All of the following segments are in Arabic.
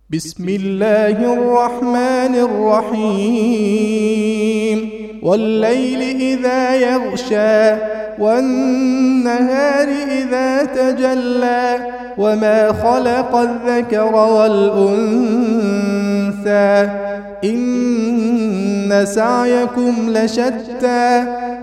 بسم الله الرحمن الرحيم والليل إذا يغشى والنهار إذا تجلى وما خلق الذكر والأنثى إن سعيكم لشتى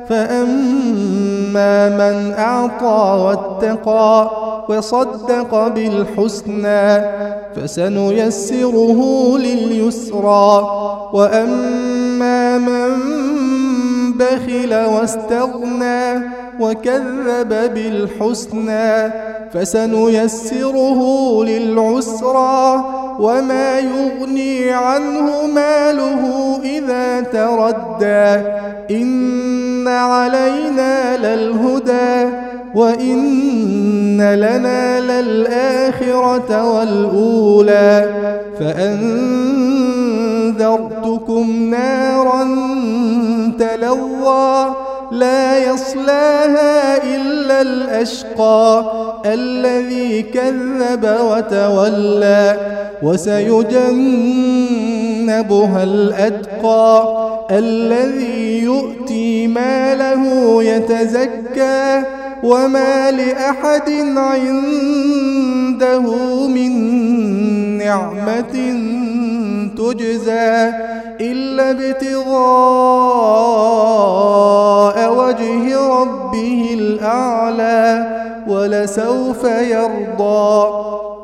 فأما من أعطى واتقى وصدق بالحسنى فسنيسره لليسرى وأما من بخل واستغنى وكذب بالحسنى فسنيسره للعسرى وما يغني عنه ماله إذا تردى إن علينا للهدى وإن لنا للآخرة والأولى فأنذرتكم نارا تلظى لا يصلاها إلا الأشقى الذي كذب وتولى وسيجنبها الأتقى الذي يؤتي ماله يتزكى وما لأحد عنده من نعمة تجزى إلا ابتغاء وجه ربه الأعلى ولسوف يرضى.